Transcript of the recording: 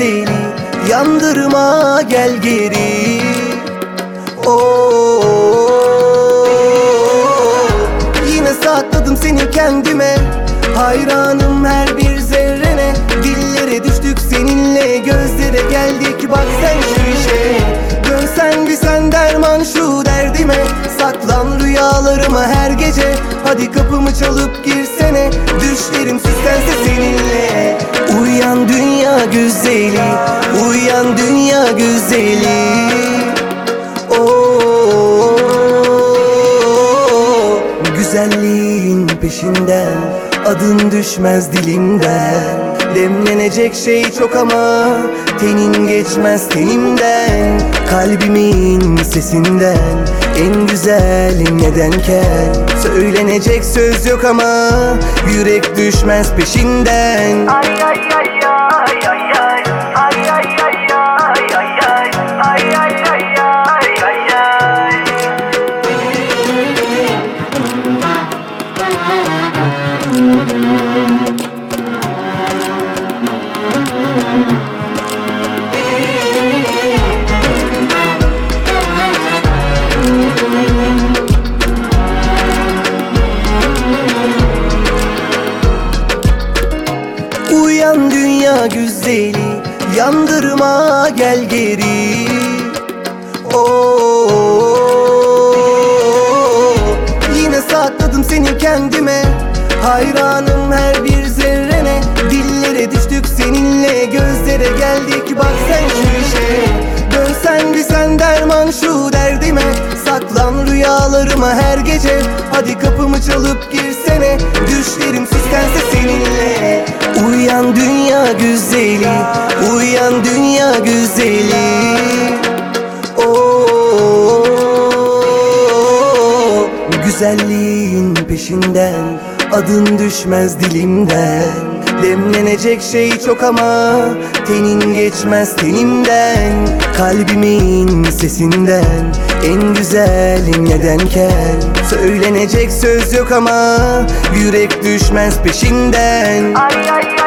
güzeli, yandırma gel geri. Yine sakladım seni kendime, hayranım her bir zerrene. Dillere düştük seninle, gözlere geldik bak sen şu işe. Dönsen bir sen derman şu derdime, saklan rüyalarıma her gece. Hadi kapımı çalıp girsene, düşlerim süslense seninle. Uyan dünya güzeli, uyan dünya güzeli. Güzelliğin peşinden, adın düşmez dilimden. Demlenecek şey çok ama tenin geçmez tenimden. Kalbimin sesinden, en güzelim nedenken. Söylenecek söz yok ama yürek düşmez peşinden. Ay ay ay ay ay ay ay ay ay ay ay ay ay ay ay ay ay. Uyan dünya güzeli, yandırma gel geri. Yine sakladım seni kendime, hayranım her bir zerrene. Dillere düştük seninle, gözlere geldik bak sen şu işe. Dönsen bir sen derman şu derdime, saklan rüyalarıma her gece. Hadi kapımı çalıp girsene, düşlerim süslense seninle. Uyan dünya güzeli, uyan dünya güzeli. Güzelliğin peşinden, adın düşmez dilimden. Demlenecek şey çok ama tenin geçmez tenimden. Kalbimin sesinden, en güzelim nedenken. Söylenecek söz yok ama yürek düşmez peşinden. Ay ay